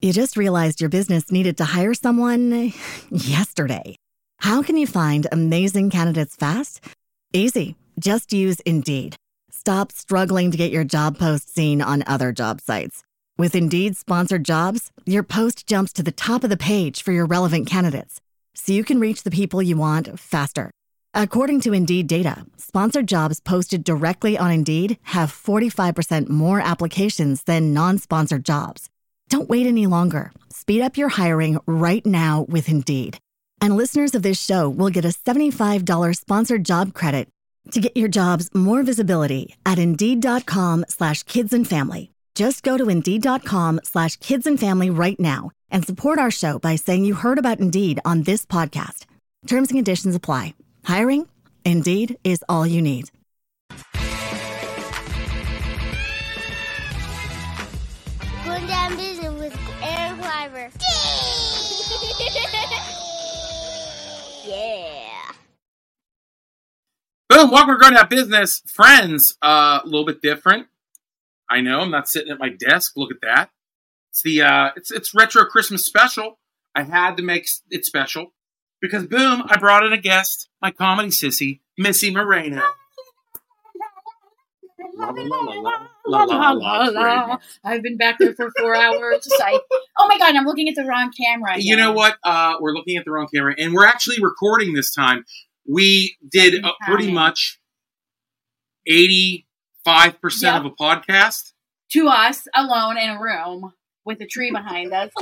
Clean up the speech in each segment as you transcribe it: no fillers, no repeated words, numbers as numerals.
You just realized your business needed to hire someone yesterday. How can you find amazing candidates fast? Easy. Just use Indeed. Stop struggling to get your job post seen on other job sites. With Indeed sponsored jobs, your post jumps to the top of the page for your relevant candidates, so you can reach the people you want faster. According to Indeed data, sponsored jobs posted directly on Indeed have 45% more applications than non-sponsored jobs. Don't wait any longer. Speed up your hiring right now with Indeed. And listeners of this show will get a $75 sponsored job credit to get your jobs more visibility at Indeed.com/kidsandfamily. Just go to Indeed.com/kidsandfamily right now and support our show by saying you heard about Indeed on this podcast. Terms and conditions apply. Hiring? Indeed is all you need. Going down business with Aaron Cliver. Yeah. Boom, welcome to Going Down Business. Friends, a little bit different. I know, I'm not sitting at my desk. Look at that. It's the it's retro Christmas special. I had to make it special because boom, I brought in a guest, my comedy sissy, Missy Moreno. I've been back there for 4 hours. Oh my God, I'm looking at the wrong camera. You know what? We're looking at the wrong camera, and we're actually recording this time. We did pretty much 85% of a podcast. To us, alone in a room with a tree behind us.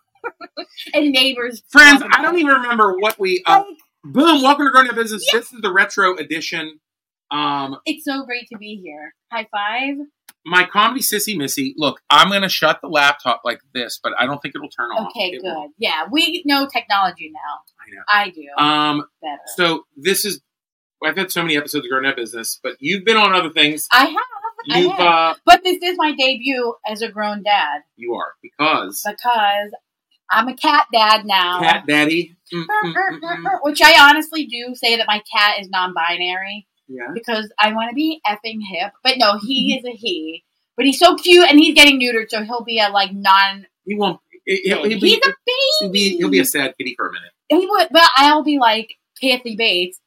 And neighbors. Friends, I don't even remember what we... boom, welcome to Going Down Business. Yeah. This is the retro edition. It's so great to be here. High five. My comedy sissy Missy. Look, I'm going to shut the laptop like this, but I don't think it'll turn off. Okay, good. Yeah, we know technology now. I do. Better. So this is... I've had so many episodes of Going Down Business, but you've been on other things. I have. But this is my debut as a grown dad. You are, because I'm a cat dad now. Cat daddy. Which I honestly do say that my cat is non-binary. Yeah. Because I want to be effing hip. But no, he is a he. But he's so cute and he's getting neutered, so he'll be a non... He won't... He's a baby! He'll be a sad kitty for a minute. He would, but I'll be like, Kathy Bates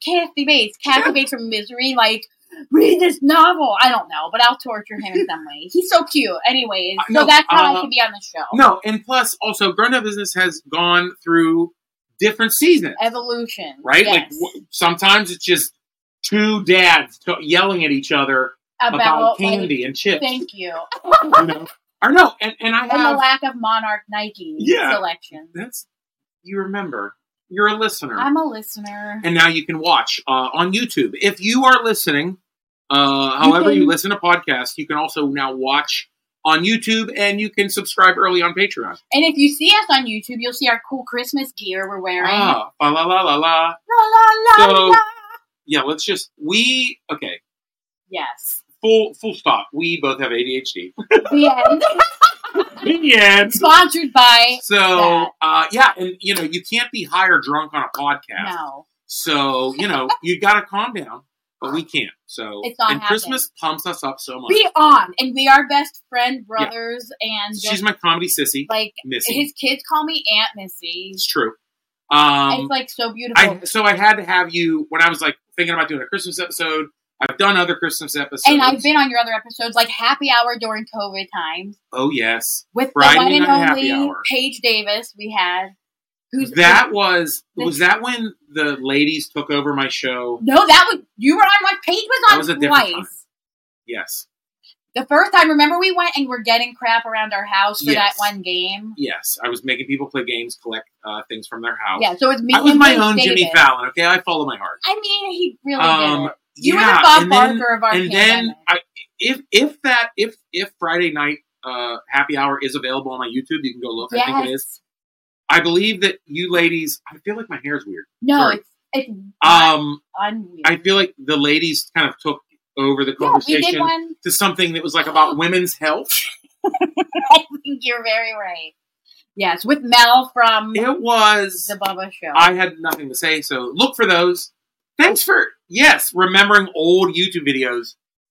from Misery, read this novel. I don't know, but I'll torture him in some way. He's so cute. Anyways, so that's how I can be on the show. No, and plus, also, Grown Up Business has gone through different seasons. Evolution. Right? Yes. Sometimes it's just two dads yelling at each other about candy and chips. Thank you. Or no, and I have... And the lack of Monarch Nike selection. You remember... You're a listener. I'm a listener. And now you can watch on YouTube. If you are listening, however you listen to podcasts, you can also now watch on YouTube, and you can subscribe early on Patreon. And if you see us on YouTube, you'll see our cool Christmas gear we're wearing. La la la la la. La la la la. Yeah, let's just... Okay. Yes. Full stop. We both have ADHD. The end. The end. Sponsored by... So, and, you can't be high or drunk on a podcast. No. So, you got to calm down, but we can't. So, it's not happening. Christmas pumps us up so much. Be on. And we are best friend brothers. And she's my comedy sissy. Missy. His kids call me Aunt Missy. It's true. It's so beautiful. So I had to have you, when I was thinking about doing a Christmas episode, I've done other Christmas episodes. And I've been on your other episodes, like Happy Hour during COVID times. Oh, yes. With Friday the one and only Hour. Paige Davis we had. Was that when the ladies took over my show? No, you were on one. Paige was on twice. Time. Yes. The first time, remember we went and were getting crap around our house for that one game? Yes. I was making people play games, collect things from their house. Yeah, so it's me. I was my own Davis. Jimmy Fallon, okay? I follow my heart. I mean, he really did it. You were the Bob Barker of our pandemic. And then, if Friday night happy hour is available on my YouTube, you can go look. Yes. I think it is. I believe that you ladies. I feel like my hair is weird. No, it's unweird. I feel like the ladies kind of took over the conversation to something that was about women's health. I think you're very right. Yes, with Mel from the Bubba Show. I had nothing to say, so look for those. Thanks for remembering old YouTube videos.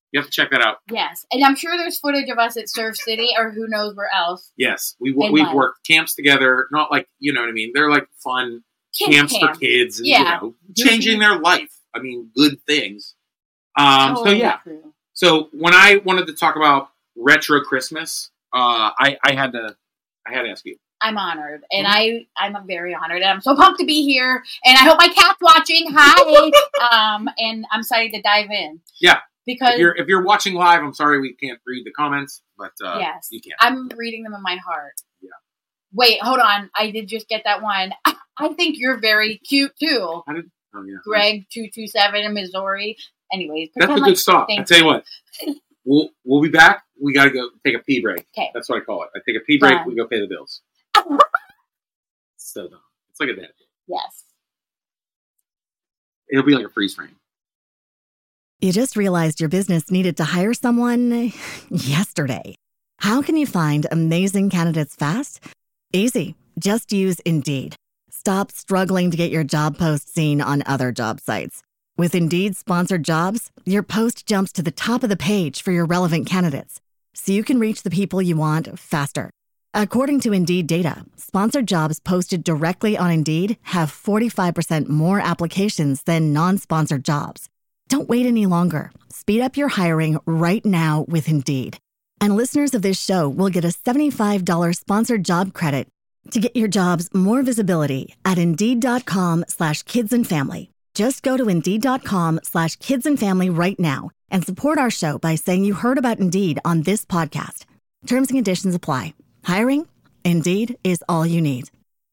You have to check that out. Yes. And I'm sure there's footage of us at Surf City or who knows where else. Yes. We've worked camps together. Not like, you know what I mean? They're like fun camps for kids and, changing their life. I mean, good things. True. So when I wanted to talk about retro Christmas, I had to ask you. I'm honored, and I'm very honored, and I'm so pumped to be here, and I hope my cat's watching. Hi, and I'm excited to dive in. Yeah, because if you're watching live, I'm sorry we can't read the comments, but yes, you can. I'm reading them in my heart. Yeah. Wait, hold on. I did just get that one. I think you're very cute too. Greg 227 in Missouri. Anyways, that's a good stop. I tell you what, we'll be back. We got to go take a pee break. Okay, that's what I call it. I take a pee break. We go pay the bills. So dumb. It's like a dad. Yes. It'll be like a freeze frame. You just realized your business needed to hire someone yesterday. How can you find amazing candidates fast? Easy. Just use Indeed. Stop struggling to get your job post seen on other job sites. With Indeed sponsored jobs, your post jumps to the top of the page for your relevant candidates, so you can reach the people you want faster. According to Indeed data, sponsored jobs posted directly on Indeed have 45% more applications than non-sponsored jobs. Don't wait any longer. Speed up your hiring right now with Indeed. And listeners of this show will get a $75 sponsored job credit to get your jobs more visibility at Indeed.com/kidsandfamily. Just go to Indeed.com/kidsandfamily right now and support our show by saying you heard about Indeed on this podcast. Terms and conditions apply. Hiring? Indeed is all you need.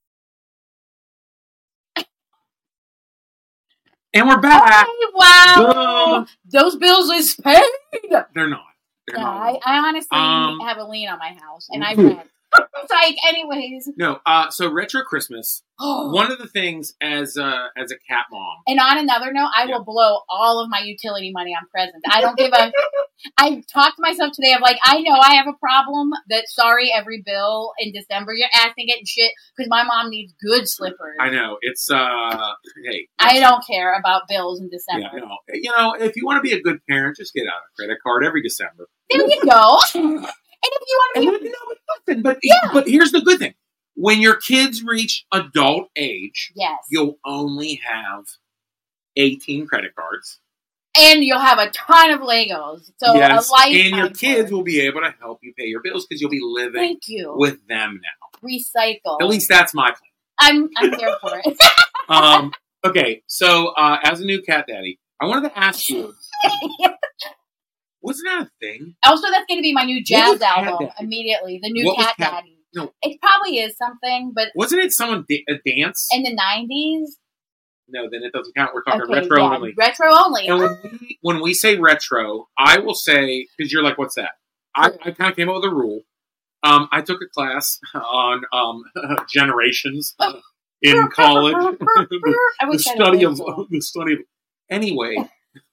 And we're back. Hey, wow. Boom. Those bills is paid. They're not. I honestly have a lien on my house, and I rent. It's like, anyways. No, so retro Christmas. One of the things as a cat mom. And on another note, I will blow all of my utility money on presents. I don't give a. I talked to myself today of like, I know I have a problem that every bill in December you're asking getting shit because my mom needs good slippers. I know it's hey. I don't care about bills in December. Yeah, no. You know, if you want to be a good parent, just get out a credit card every December. There you go. And if you want to be... But here's the good thing. When your kids reach adult age, you'll only have 18 credit cards. And you'll have a ton of Legos. So a lifetime. And your kids will be able to help you pay your bills because you'll be living with them now. Recycle. At least that's my plan. I'm there for it. Okay, so as a new cat daddy, I wanted to ask you... Wasn't that a thing? Also, that's going to be my new jazz album immediately. The new Cat Daddy. No. It probably is something, but... Wasn't it someone a dance? In the 90s? No, then it doesn't count. We're talking retro only. Retro only. And when we say retro, I will say, because you're like, what's that? I kind of came up with a rule. I took a class on generations in college. the study of... Anyway...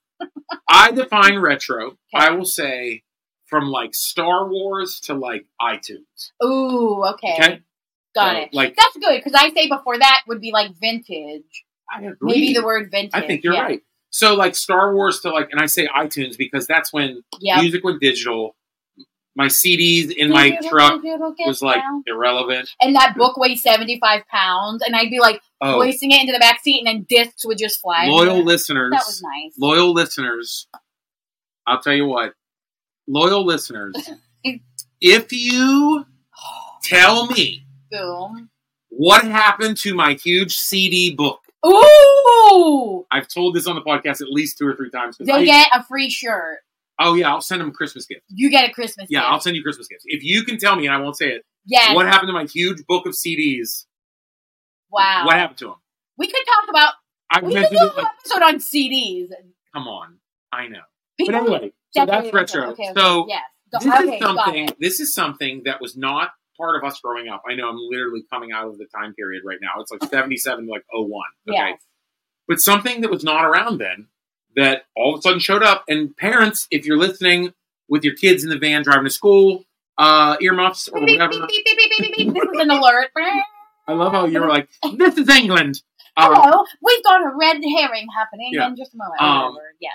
I define retro, okay. I will say, from like Star Wars to like iTunes. Ooh, okay. Got it. Like, that's good, because I say before that would be like vintage. I agree. Maybe the word vintage. I think you're right. So like Star Wars to like, and I say iTunes because that's when music went digital. My CDs in my truck was like irrelevant. And that book weighs 75 pounds. And I'd be like hoisting it into the back seat and then discs would just fly. Loyal listeners. That was nice. Loyal listeners. I'll tell you what. Loyal listeners. If you tell me what happened to my huge CD book. Ooh! I've told this on the podcast at least 2 or 3 times. They get a free shirt. Oh, yeah, I'll send them a Christmas gift. You get a Christmas gift. Yeah, I'll send you Christmas gifts. If you can tell me, and I won't say it, what happened to my huge book of CDs? Wow. What happened to them? We could talk about... We could do an episode on CDs. Come on. I know. But anyway, so that's retro. Okay. So this is something that was not part of us growing up. I know I'm literally coming out of the time period right now. It's like 77 to like 01. Okay. Yes. But something that was not around then, that all of a sudden showed up. And parents, if you're listening with your kids in the van driving to school, earmuffs or whatever. This is an alert. I love how you were like, this is England. Hello, we've got a red herring happening in just a moment. Yes.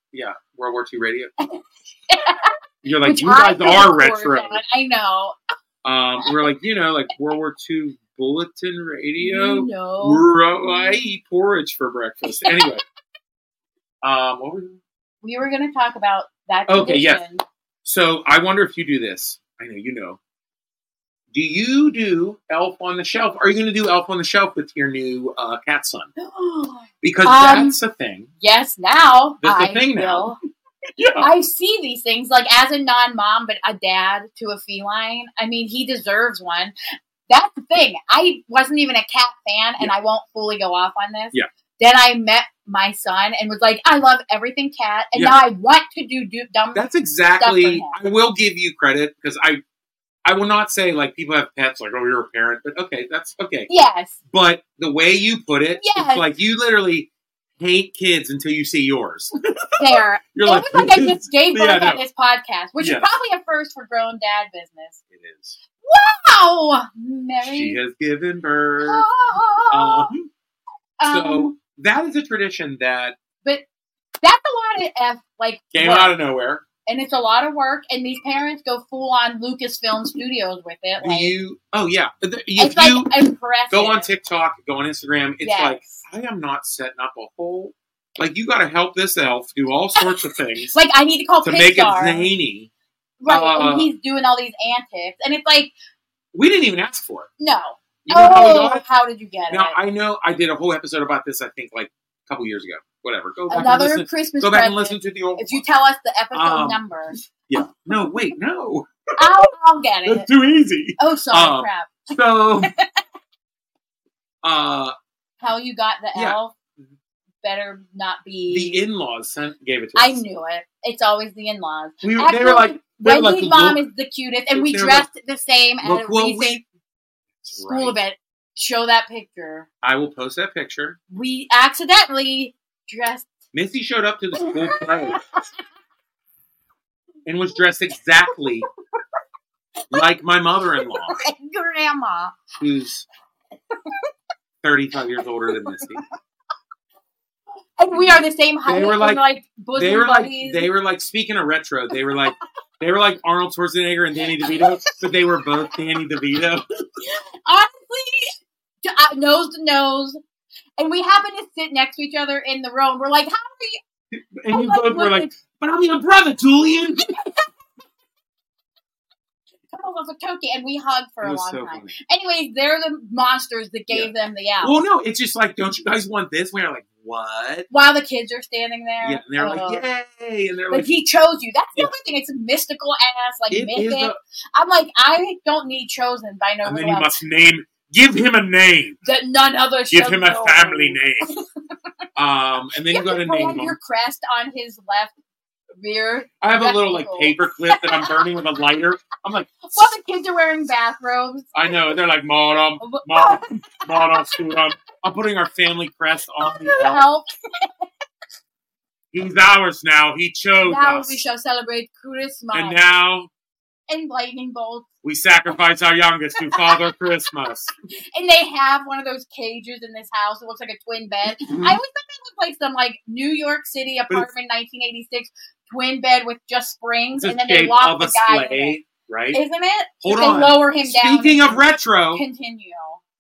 Yeah, World War II radio. You're like, Which you guys I are could afford retro. that. I know. We're like, like World War II bulletin radio. You know. I eat porridge for breakfast. Anyway. What were We were going to talk about that Okay, tradition. yes. So I wonder if you do this. I know you know. Do you do Elf on the Shelf? Are you going to do Elf on the Shelf with your new cat son? Because that's a thing. Yes, now That's I a thing will. now. Yeah. I see these things, like, as a non-mom, but a dad to a feline. I mean, he deserves one. That's the thing. I wasn't even a cat fan, and I won't fully go off on this. Yeah. Then I met my son and was like, I love everything cat, and Yeah. now I want to do dumb That's stuff exactly. for him. I will give you credit because I will not say like people have pets like, oh, you're a parent, but okay, that's okay. Yes. But the way you put it, Yes. it's like you literally hate kids until you see yours. There. You're it like, was like I just gave birth Yeah, at no. this podcast, which Yes. is probably a first for grown dad business. It is. Wow! Mary. She has given birth. Oh. So that is a tradition that But that's a lot of came work. out of nowhere. And it's a lot of work, and these parents go full on Lucasfilm Studios with it. Do you? Oh yeah. If It's you impressive. go on TikTok, go on Instagram, it's Yes. like I am not setting up a whole. Like you got to help this elf do all sorts of things Like, I need to call to Pixar. make it zany. Right, and he's doing all these antics, and it's like, We didn't even ask for it. no. You know how we got it? How did you get Now it? I know I did a whole episode about this. I think like a couple years ago. Whatever. Go back and Another listen. Christmas Go back and present. listen to the old. If you tell us the episode Um, number, Yeah. No. Wait. No. I'll get it. That's too easy. Oh, sorry, crap. So. How you got the Yeah. elf better not be. The in-laws gave it to us. I knew it. It's always the in-laws. They were Actually, like, Wendy's mom look, is the cutest, and we they were dressed the same at look a what recent we. school Right. event. Show that picture. I will post that picture. We accidentally dressed. Missy showed up to the school play and was dressed exactly like my mother-in-law, like grandma. who's 35 years older than Missy. And we are the same height. They were like- bosom They were buddies. like speaking of retro. They were like Arnold Schwarzenegger and Danny DeVito, but they were both Danny DeVito. Honestly, nose to nose. And we happen to sit next to each other in the row, and we're like, how are you? And you both were like, but I'm your brother, Julian. Come over for Turkey, and we hugged for It a was long so time. funny. Anyways, they're the monsters that gave them the out. Well, no, it's just like, don't you guys want this? We are like, what? While the kids are standing there. Yeah, and they're like, yay! And they're But like, he chose you. That's the Yeah. other thing. It's a mystical ass, like it is mythic. a, I'm like, I don't need chosen by no and then one you else. must give him a name. That none other Give shall him a know. family name. And then you got to name brand him. your crest on his left rear. I have a little like rectangle. paper clip that I'm burning with a lighter. I'm like, While the kids are wearing bathrobes. I know. They're like, Madam, student. I'm putting our family crest on the elf. Help. He's ours now. He chose Now us. we shall celebrate Christmas. And now And lightning bolts. we sacrifice our youngest to Father Christmas. And they have one of those cages in this house. It looks like a twin bed. I always thought that looked like some like New York City apartment, 1986 twin bed with just springs, It's and then the they shape lock of the a guy in it. sleigh, right? Isn't it? Hold They on. lower him down. Speaking of retro, Continue.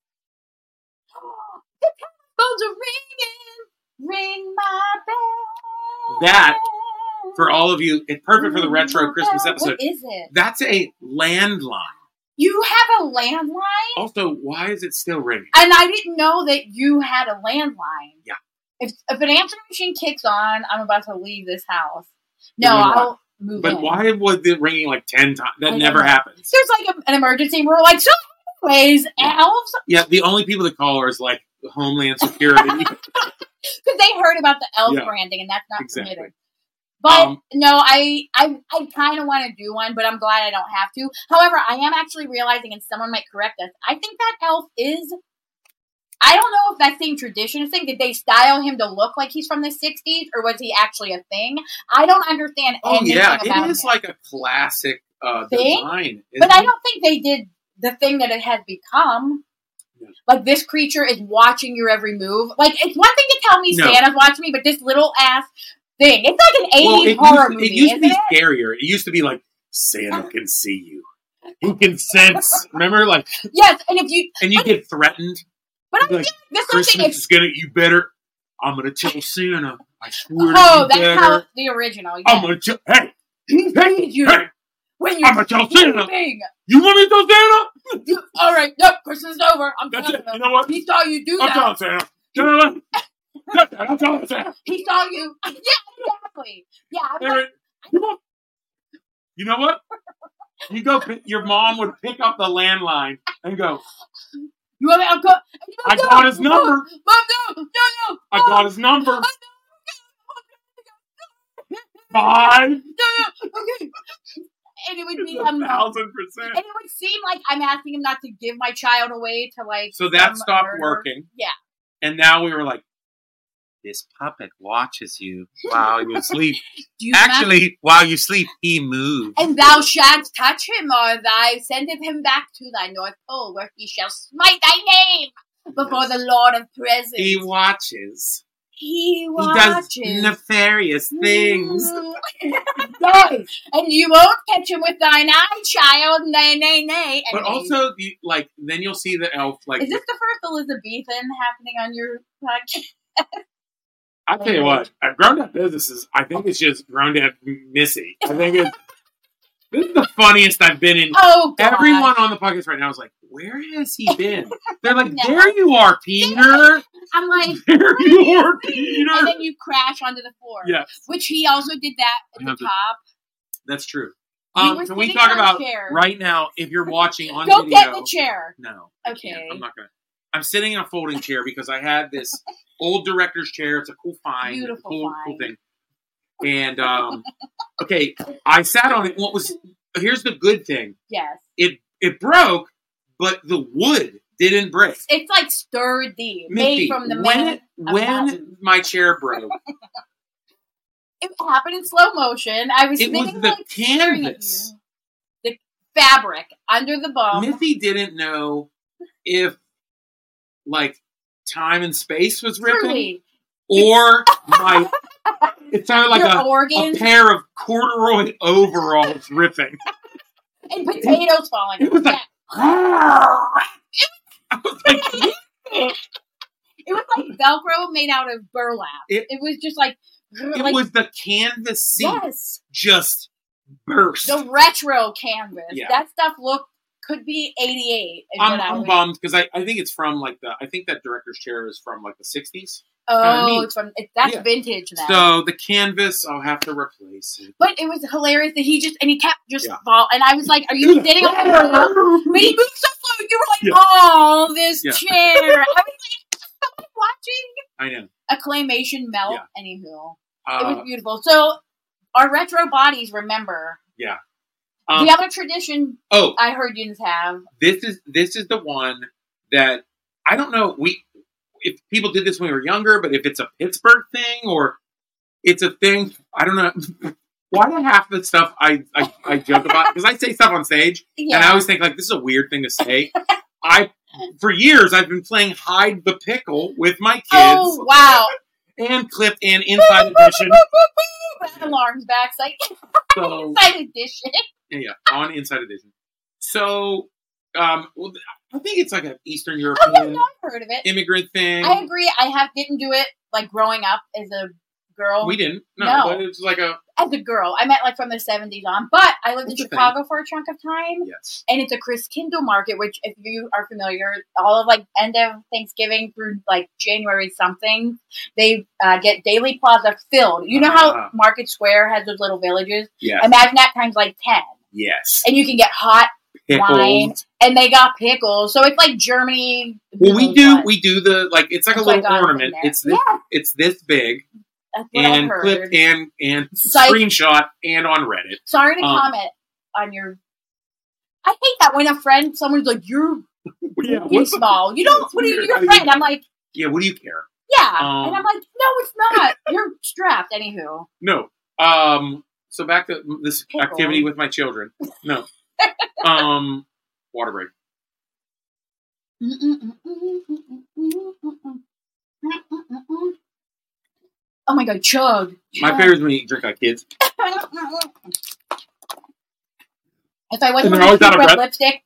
The telephones are ringing. Ring my bell. That, for all of you, it's perfect for the retro Christmas episode. What is it? That's a landline. You have a landline? Also, why is it still ringing? And I didn't know that you had a landline. Yeah. If an answering machine kicks on, I'm about to leave this house. No, You know I'll move But in. why was it ringing like 10 times? That I never don't know. happens. There's like an emergency. We're like, so anyways, elves? Yeah, the only people that call are is like Homeland Security. Because they heard about the elf Yeah. branding, and that's not Exactly. permitted. But Um, no, I kind of want to do one, but I'm glad I don't have to. However, I am actually realizing, and someone might correct us, I think that elf is. I don't know if that same tradition is thing. Did they style him to look like he's from the 60s, or was he actually a thing? I don't understand oh, anything yeah, about it is him. like a classic Thing? design. But isn't I it? don't think they did the thing that it has become. No. Like, this creature is watching your every move. Like, it's one thing to tell me No. Santa's watching me, but this little ass thing. It's like an 80s horror movie. It used to be scarier. It used to be like Santa can see you. He can sense. Remember, like yes, and if you get threatened. But I'm like, this Christmas is gonna. You better. I'm gonna tell Santa. I swear. Oh, that's how the original. Yeah. I'm gonna tell. Hey, he paid you. Hey, when you're I'm gonna tell Santa. sleeping. You want me to tell Santa? All right, nope. Christmas is over. I'm That's telling it. him. You know what? He saw you do that. I'm telling Santa. I'm telling Santa. He saw you. Yeah, exactly. Yeah. Aaron, come on. You know what? You go. Your mom would pick up the landline and go. You want me? I got his number. Mom, no. I got his number. 5. No. Okay. And it would be 1,000%. And it would seem like I'm asking him not to give my child away to like. So that stopped working. Yeah. And now we were like, this puppet watches you while you sleep. Actually, while you sleep, he moves. And thou shalt touch him, or thou sendeth him back to thy North Pole, where he shall smite thy name before the Lord of Presence. He watches. He does nefarious things. Yes. And you won't catch him with thine eye, child. Nay. But also, then you'll see the elf. Like, is this the first Elizabethan happening on your podcast? I'll tell you what, at Grown Up Businesses, I think it's just Grown Up Missy. I think this is the funniest I've been in. Oh, God. Everyone on the podcast right now is like, where has he been? They're like, there you are, Peter. I'm like, there you are, Peter. And then you crash onto the floor. Yes. Which he also did that at the top. That's true. Can we talk about right now, if you're watching on video. Go get the chair. No. Okay. I'm not going to. I'm sitting in a folding chair because I had this old director's chair. It's a cool find. Beautiful cool find. thing. And, okay, I sat on it. Here's the good thing. Yes. It broke, but the wood didn't break. It's like sturdy. Misty, made from the when my chair broke. It happened in slow motion. I was It was thinking, the canvas. The fabric under the bum. Missy didn't know if, time and space was ripping. Truly. Or it sounded like a pair of corduroy overalls ripping. And potatoes falling. It was like, it was like Velcro made out of burlap. It was just like... It was the canvas seat. Yes. Just burst. The retro canvas. Yeah. That stuff could be 88. I'm bummed because I think it's from I think that director's chair is from the 60s. Oh, that's vintage now. So the canvas, I'll have to replace it. But it was hilarious that he kept fall. And I was like, are you sitting on the floor? But he moved so slow. You were like, oh, this chair. I was like, watching. I know. A claymation melt. Yeah. Anywho. It was beautiful. So our retro bodies remember. Yeah. The other tradition I heard you have. This is the one that I don't know if people did this when we were younger, but if it's a Pittsburgh thing or it's a thing, I don't know. Why do half the stuff I joke about? Because I say stuff on stage, and I always think this is a weird thing to say. For years I've been playing hide the pickle with my kids. Oh wow! And Clip and Inside Edition. Alarms back, so Inside Edition. Yeah, on Inside Edition. So, I think it's like an Eastern European I've heard of it. Immigrant thing. I agree. Didn't do it growing up as a girl. We didn't. No. But it's as a girl. I meant from the 70s on. But I lived in Chicago for a chunk of time. Yes. And it's a Christkindl market, which if you are familiar, all of end of Thanksgiving through January something, they get Daily Plaza filled. You know how Market Square has those little villages? Yeah. Imagine that times 10. Yes. And you can get hot pickles. Wine, and they got pickles. So it's like Germany. Well, we do the it's like a little ornament. It's this big. And clipped and screenshot and on Reddit. Sorry to comment on your. I hate that when someone's like, "You're small." You don't. What are you? Your friend? I'm like. Yeah. What do you care? Yeah, and I'm like, no, it's not. You're strapped. Anywho. No. So back to this activity with my children. No. Water break. Oh my god, chug. My favorite is when you drink like kids. If I went And with they're always out of red breath. lipstick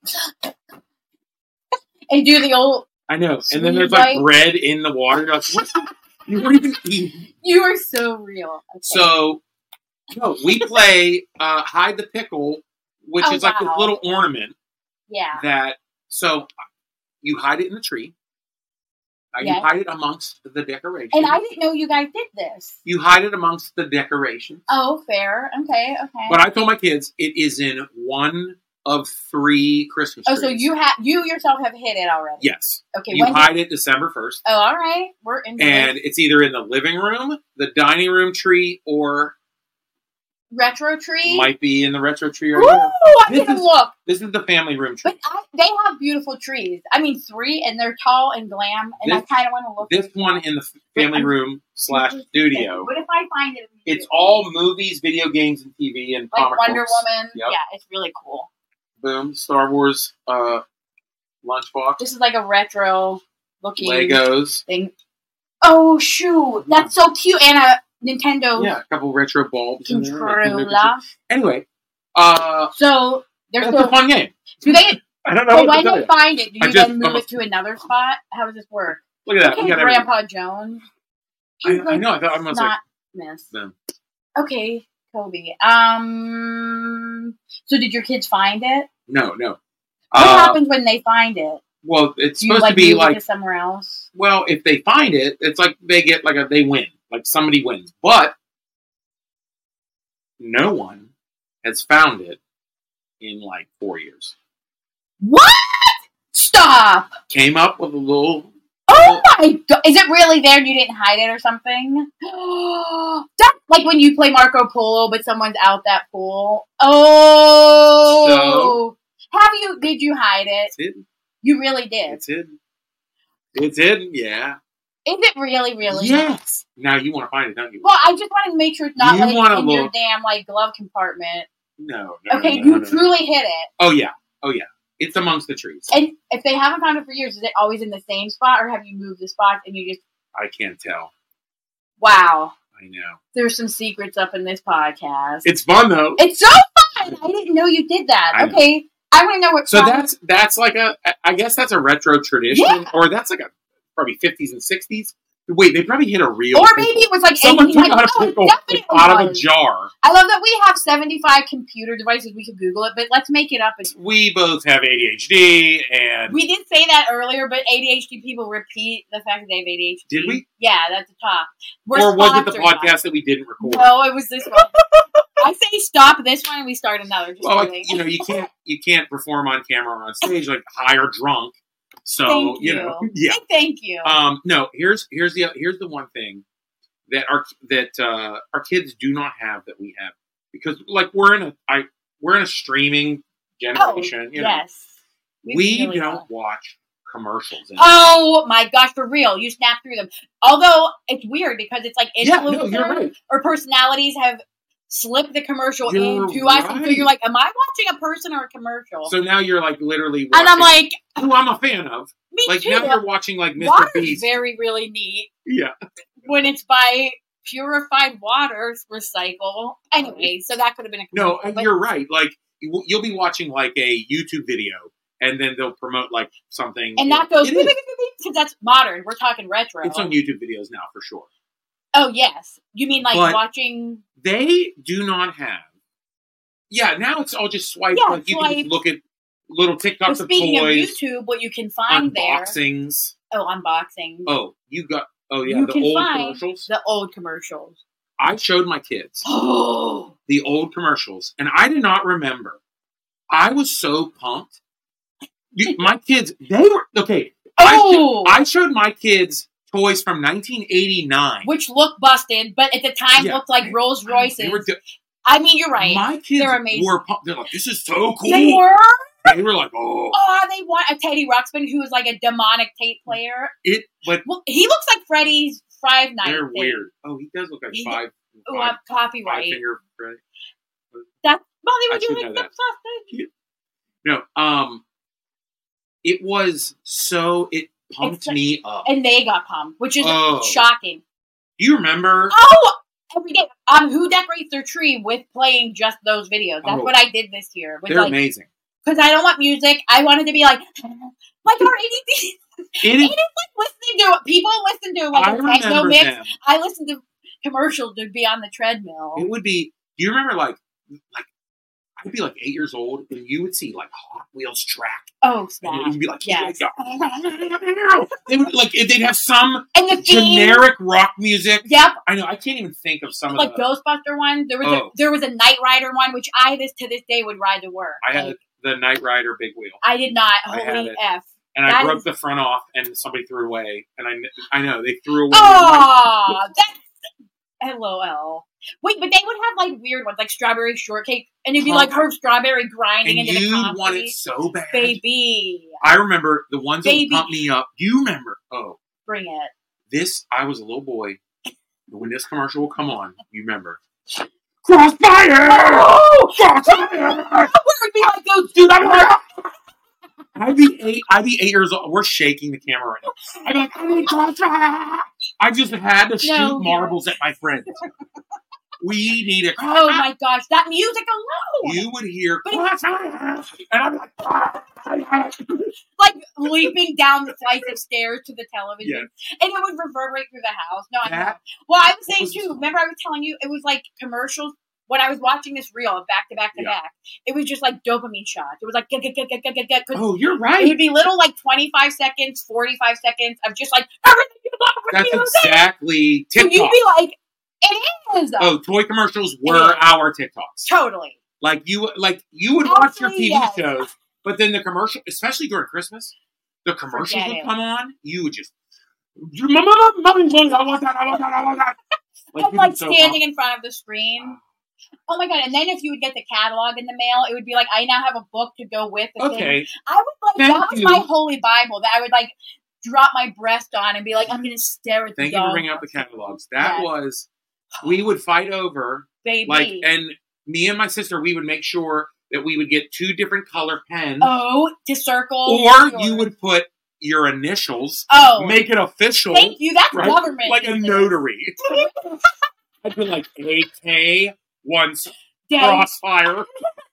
and do the old... I know. And then Sweet there's like light. bread in the water. You're like, what? You weren't even eating. You are so real. Okay. So, no, we play Hide the Pickle, which Oh, is like this wow. little ornament Yeah. that, so you hide it in the tree. You Yes. hide it amongst the decorations. And I didn't know you guys did this. You hide it amongst the decorations. Oh, fair. Okay. But I told my kids it is in one of 3 Christmas trees. Oh, so you yourself have hit it already? Yes. Okay. You hide it December 1st. Oh, all right. We're in. And it's either in the living room, the dining room tree, or retro tree. might be in the retro tree right Ooh, here. I didn't look. This is the family room tree. But they have beautiful trees. I mean, 3, and they're tall and glam, and I kind of want to look. This one in the family room / studio. What if I find it? It's all movies, video games, and TV, and like comic Wonder books. Woman. Yep. Yeah, it's really cool. Boom. Star Wars lunchbox. This is like a retro looking Legos. thing. Oh shoot, that's so cute, and a Nintendo Yeah, a couple retro bulbs in there. controller. Anyway, So there's that's a fun game. do they? I don't know So what when to tell they you. find it, do I you just- then move it to another spot? How does this work? Look at that. Okay, We got everything. Grandpa Jones. I He's, like, know. I thought I was like, not miss. them. Okay, Kobe. So did your kids find it? No. What happens when they find it? Well, it's Do you supposed to be move it like, to somewhere else? well, if they find it, it's like they get like they win, like somebody wins. But no one has found it in like 4 years. What? Stop! Came up with a little. Oh my god! Is it really there and you didn't hide it or something? That's like when you play Marco Polo, but someone's out that pool. Oh! Did you hide it? It's hidden. You really did. It's hidden. It's hidden. Yeah. Is it really, really? Yes. Now you want to find it, don't you? Well, I just wanted to make sure it's not You like wanna in your look- damn like glove compartment. No. Okay, no, you no. truly hit it. Oh yeah. It's amongst the trees. And if they haven't found it for years, is it always in the same spot, or have you moved the spot and you just? I can't tell. Wow, I know. there's some secrets up in this podcast. It's fun though. It's so fun. I didn't know you did that. I know. Okay, I want to know what. So song- that's like I guess that's a retro tradition, Yeah. or that's like a probably 50s and 60s. Wait, they probably hit a real. or pickle. maybe it was like Someone 80s. took Like, out a no, it pickle definitely out of a was. jar. I love that we have 75 computer devices. We could Google it, but let's make it up. We both have ADHD, and We did say that earlier, but ADHD people repeat the fact that they have ADHD. Did we? Yeah, that's the top. or was it the sponsored by- podcast that we didn't record? No, it was this one. I say stop this one and we start another. Just Well, kidding. you can't perform on camera or on stage like high or drunk. So Thank you know, you. yeah. Thank you. No, here's the one thing that our kids do not have that we have, because like we're in a streaming generation. You know, yes. we really don't watch commercials. Oh my gosh, for real. You snap through them. Although it's weird because it's like Yeah, no, influencers you're right. or personalities have slipped the commercial You're into us. And so right. you're like, am I watching a person or a commercial? So now you're like literally and I'm watching like, who I'm a fan of. me Like too. now you're watching like Mr. Water's Beast. very, really neat Yeah. when it's by purified water recycle. Anyway, so that could have been a No, commercial, but- you're right. Like you'll be watching like a YouTube video, and then they'll promote like something, and that goes It is. because that's modern. We're talking retro. It's on YouTube videos now for sure. Oh yes, you mean like But- watching? They do not have. Yeah, now it's all just swipe. Yeah, like you can swipe. just look at little But TikToks of speaking toys, of YouTube, what you can find unboxings. there? Oh, unboxing. Oh, you got. Oh yeah, You the can old find commercials. the old commercials. I showed my kids Oh, the old commercials, and I did not remember. I was so pumped. My kids, they were okay. Oh! I showed my kids toys from 1989. which look busted, but at the time Yeah. looked like Rolls Royces. They were I mean, you're right. My kids They're amazing. were pumped. They're like, "This is so cool." They were. They were like, "Oh, Oh, they want a Teddy Ruxpin who is like a demonic tape player. it." But Well, he looks like Freddy's Five Nights. they're weird. Oh, he does look like He- five Oh, I'm copyright. finger. Right? That's well, I they were should doing know some that. sausage. No, it was so it pumped It's like- me up. And they got pumped, which is Oh. shocking. Do you remember? Oh, every day. Who Decorates Their Tree with playing just those videos. That's what I did this year. They're amazing. Because I don't want music. I wanted to be like our ADD. It is like listening to what people listen to, like a techno mix. Them. I listen to commercials to be on the treadmill. It would be. Do you remember like I'd be like 8 years old, and you would see like Hot Wheels track. Oh, snap! And it would be like, yes. They would they'd have some and the generic rock music. Yep. I know. I can't even think of some like of the Ghostbuster one. There was a Knight Rider one, which I to this day would ride to work. I had the Knight Rider Big Wheel. I did not. Holy F! And I broke the front off, and somebody threw away. And I know they threw away. Oh, that's LOL. Wait, but they would have like weird ones, like strawberry shortcake, and it'd be like her strawberry grinding into the concrete. You want it so bad, baby. I remember the ones that would pump me up. Do you remember? Oh, bring it. I was a little boy when this commercial will come on. You remember? Crossfire! Oh! Crossfire! We'd be like those dude. I'd be 8 years old. We're shaking the camera right now. I'd be like, I need crossfire! I just had to shoot marbles at my friends. We need a Oh my gosh, that music alone! You would hear crossfire! And I'm like, like leaping down the flights of stairs to the television. Yes. And it would reverberate through the house. No, I know. Well, I was saying too, remember I was telling you, it was like commercials. When I was watching this reel back to back to back, it was just like dopamine shots. It was like, get. Oh, you're right. It would be little like 25 seconds, 45 seconds of just like, everything you love with That's music. exactly TikTok. So you'd be like, it is. Oh, toy commercials were our TikToks. Totally. Like you would watch your TV shows, but then the commercial, especially during Christmas, the commercials would come on. You would just, I want that. Like standing in front of the screen. Oh my god! And then if you would get the catalog in the mail, it would be like, I now have a book to go with the thing. I would like that was my holy Bible that I would like drop my breast on and be like, I'm going to stare at the Thank you for bringing up the catalogs. That was, we would fight over, baby. Like, and me and my sister, we would make sure that we would get 2 different color pens. Oh, to circle. Or you would put your initials. Oh. Make it official. Thank you. That's government. Like a notary. I'd be like, AK, once, Crossfire.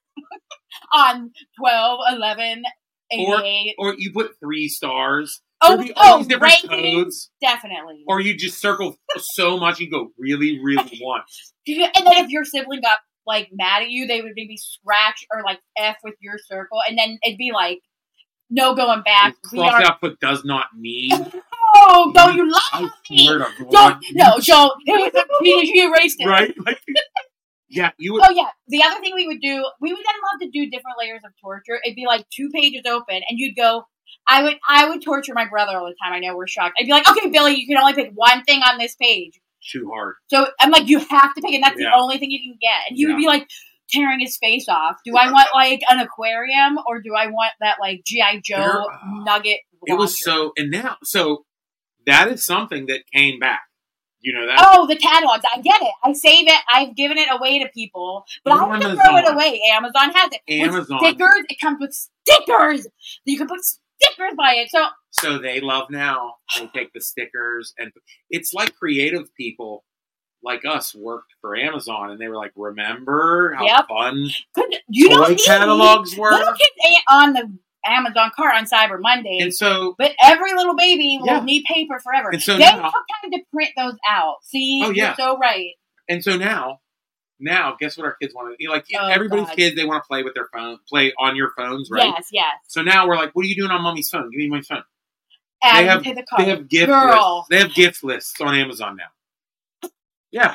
On 12, 11, 88. Or you put 3 stars. Oh, all these different codes. Definitely. Or you just circle so much you go really, really once. And then if your sibling got like mad at you, they would maybe scratch or like F with your circle, and then it'd be like, no going back. Cross out but does not need. Oh, don't you lie me? Don't. It was a penis, you erased it. Right? Like, yeah, you would. Oh, yeah. The other thing we would then love to do different layers of torture. It'd be like 2 pages open, and you'd go, I would torture my brother all the time. I know we're shocked. I'd be like, okay, Billy, you can only pick one thing on this page. Too hard. So I'm like, you have to pick, and that's the only thing you can get. And he would be like tearing his face off. Do I want like an aquarium, or do I want that like G.I. Joe nugget launcher? It was so that is something that came back. You know that? Oh, the catalogs. I get it. I save it. I've given it away to people. But I have to throw it away. Amazon has it. Amazon. With stickers. It comes with stickers. You can put stickers by it. So they love now. They take the stickers. And it's like creative people like us worked for Amazon. And they were like, remember how fun toy catalogs were? Little kids on the Amazon cart on Cyber Monday. And so, but every little baby will need paper forever. And so they now, took time to print those out. See, you're so right. And so now, guess what our kids want to do? Like everybody's kids, they want to play with their phone, play on your phones, right? Yes. So now we're like, what are you doing on mommy's phone? Give me my phone. They have gift lists. They have gift lists on Amazon now. Yeah.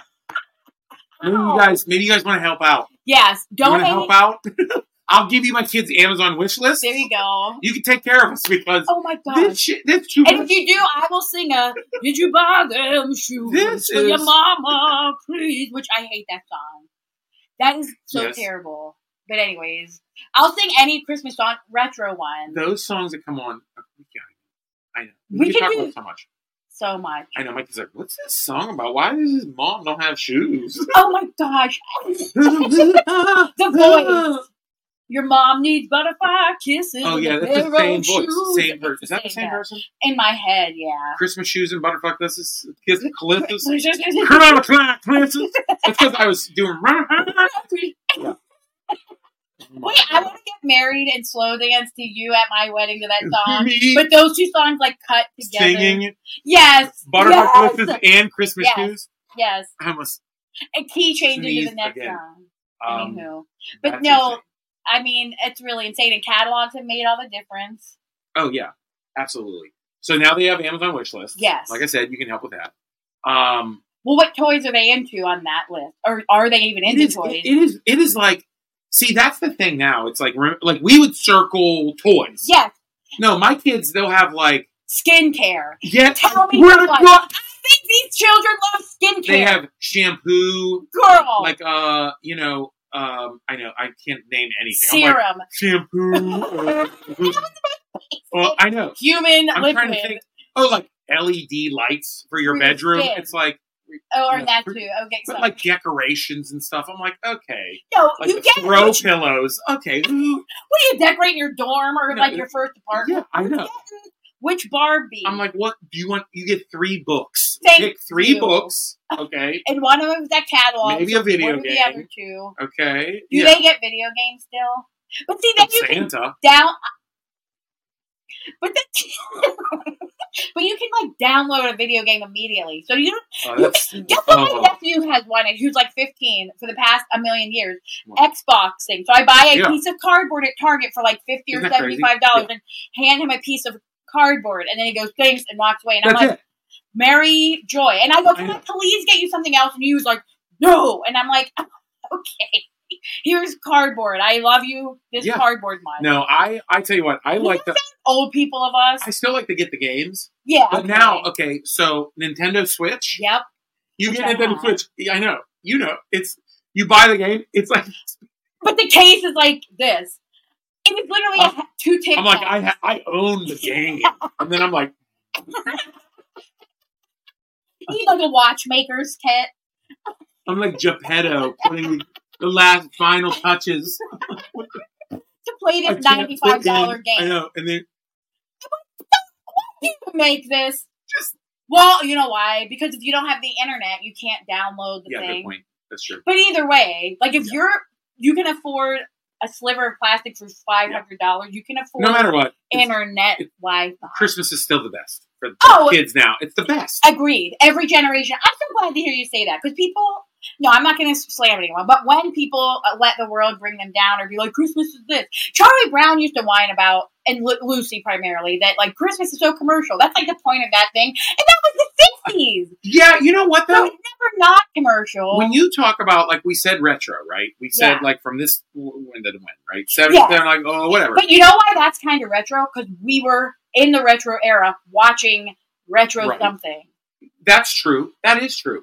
Maybe you guys want to help out. Yes. Don't want to help out. I'll give you my kids' Amazon wish list. There you go. You can take care of us because my God, this too much. And if you do, I will sing "Did you buy them shoes for your mama, please?" Which I hate that song. That is so terrible. But anyways, I'll sing any Christmas song, retro one. Those songs that come on, I know. We can talk about so much. So much. I know. Mike's like, "What's this song about? Why does his mom don't have shoes?" Oh my gosh! The voice. Your mom needs butterfly kisses. Oh yeah, that's the same voice, same person. Is that the same person? In my head, yeah. Christmas shoes and butterfly kisses. Come on, kisses. That's because I was doing. Yeah. Wait, I want to get married and slow dance to you at my wedding to that song. Me But those two songs like cut together. Singing. Yes. Butterfly kisses and Christmas shoes. Yes. I almost. A key change into the next song. Anywho. But no, insane. I mean, it's really insane. And catalogs have made all the difference. Oh, yeah. Absolutely. So now they have Amazon wishlist. Yes. Like I said, you can help with that. Well, what toys are they into on that list? Or are they even into toys? It is like, see, that's the thing now. It's like we would circle toys. Yes. No, my kids, they'll have like... skincare. Yeah. Tell me what. I think these children love skincare. They have shampoo. Girl. Like, I know, I can't name anything. Serum. Like, shampoo. Well, I know. Human I'm liquid. trying to think. Oh, like LED lights for your bedroom. It's like. Oh, or that too. Okay, but like decorations and stuff. I'm like, okay. No, like you get throw pillows. Okay. What are you decorating your dorm or like your first apartment? Yeah, I know. Which Barbie? I'm like, what do you want? You get 3 books. Pick 3 books. Okay. And one of them is that catalog. Maybe a video game. The other 2? Okay. Do they get video games still? But see, then you Santa. can down. But but you can like download a video game immediately. So you guess what my nephew has wanted, who's like 15 for the past a million years, Xbox thing. So I buy a piece of cardboard at Target for like $50 or $75 and hand him a piece of cardboard, and then he goes thanks and walks away. And I'm like, Mary Joy. And I go, can I please get you something else? And he was like, no. And I'm like, okay. Here's cardboard. I love you. This cardboard much. No, I tell you what, I like the old people of us. I still like to get the games. Yeah. But now, okay, so Nintendo Switch. Yep. You get Nintendo Switch. Yeah, I know. You know. You buy the game, it's like but the case is like this. It was literally 2 TikToks. I'm like, I own the game. And then I'm like you need like a watchmaker's kit. I'm like Geppetto putting the last final touches to play this $95 game. I know, and then why do you make this? Well, you know why? Because if you don't have the internet, you can't download the thing. Yeah, good point. That's true. But either way, like if you can afford a sliver of plastic for $500, you can afford no matter what internet Wi-Fi. Christmas is still the best for the kids now. It's the best. Agreed. Every generation. I'm so glad to hear you say that because people. No, I'm not going to slam anyone, but when people let the world bring them down or be like, Christmas is this. Charlie Brown used to whine about, and Lucy primarily, that like Christmas is so commercial. That's like the point of that thing. And that was the 60s. Yeah, you know what though? So it's never not commercial. When you talk about, like we said retro, right? We said like from this, when did it win, right? 70s, like, oh, whatever. But you know why that's kind of retro? Because we were in the retro era watching retro something. That's true. That is true.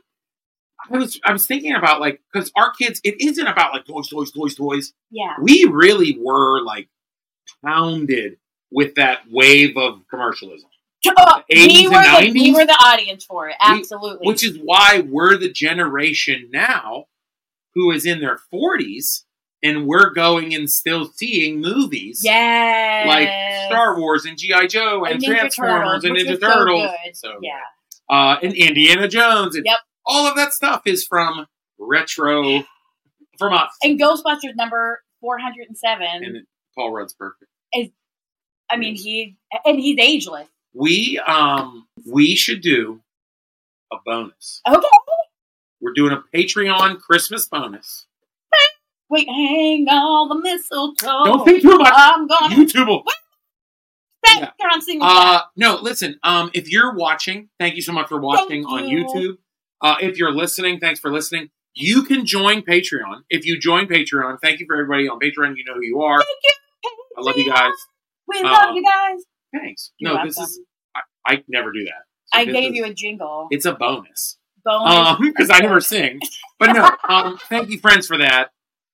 I was thinking about like because our kids, it isn't about like toys. Yeah, we really were like pounded with that wave of commercialism. 80s and 90s. We were the audience for it, absolutely. Which is why we're the generation now who is in their 40s and we're going and still seeing movies, like Star Wars and G.I. Joe and Transformers and Ninja Turtles. So and Indiana Jones. And all of that stuff is from retro, from us. And Ghostbusters number 407. And Paul Rudd's perfect. I mean, he's ageless. We should do a bonus. Okay. We're doing a Patreon Christmas bonus. Wait, hang all the mistletoe. Don't think too much. I'm gonna YouTube will. You're on single. No, listen. If you're watching, thank you so much for watching on YouTube. If you're listening, thanks for listening. You can join Patreon. If you join Patreon, thank you for everybody on Patreon. You know who you are. Thank you, Patreon. I love you guys. We love you guys. Thanks. I never do that. So I gave you a jingle. It's a bonus. Because I never sing. But no, thank you, friends, for that.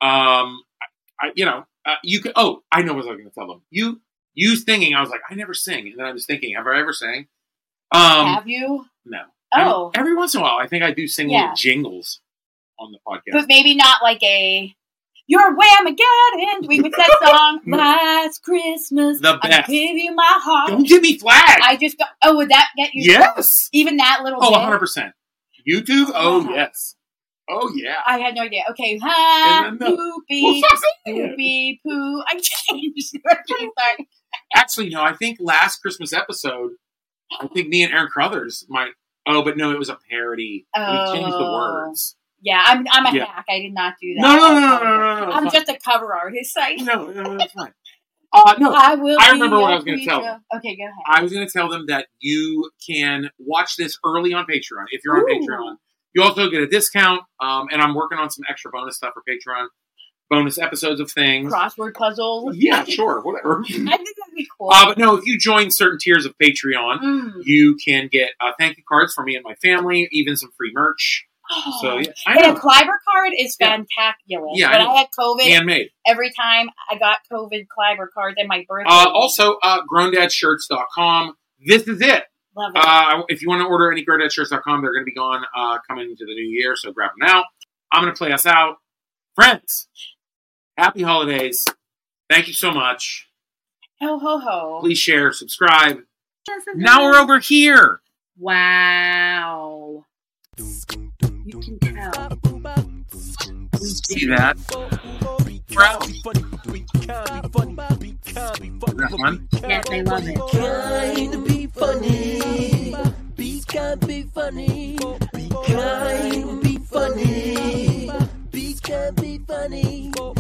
You can. Oh, I know what I was going to tell them. You singing. I was like, I never sing, and then I was thinking, have I ever sang? Have you? No. Oh. Every once in a while, I think I do sing little jingles on the podcast. But maybe not like a. You're Whamageddon. We would that song last Christmas. The best. I gave you my heart. Don't give me flags. I just got. Oh, would that get you? Yes. Even that little. Oh, bit? 100%. YouTube. Oh yes. Oh yeah. I had no idea. Okay, poopy, poopy, poo. I changed. Sorry. Actually, no. I think last Christmas episode, I think me and Aaron Crothers might. Oh, but no, it was a parody. We changed the words. Yeah, I'm a hack. I did not do that. No. I'm just a cover artist. No, that's fine. No, I remember what I was going to tell them. Okay, go ahead. I was going to tell them that you can watch this early on Patreon if you're on Patreon. You also get a discount, and I'm working on some extra bonus stuff for Patreon. Bonus episodes of things. Crossword puzzles. Yeah, sure, whatever. I think that'd be cool. But no, if you join certain tiers of Patreon, you can get thank you cards for me and my family, even some free merch. So yeah, and a Kleiber card is fantacular. Yeah, when I had COVID, handmade. Every time I got COVID Kleiber cards and my birthday. Also, GrownDadShirts.com. This is it. Love it. If you want to order any GrownDadShirts.com, they're going to be gone coming into the new year, so grab them now. I'm going to play us out. Friends, happy holidays. Thank you so much. Ho, ho, ho. Please share, subscribe. Now we're over here. Wow. You can tell. See that? That one? Yes, I love it. Kind to be funny. Be kind, be funny. Be kind, be funny. Be kind, be funny.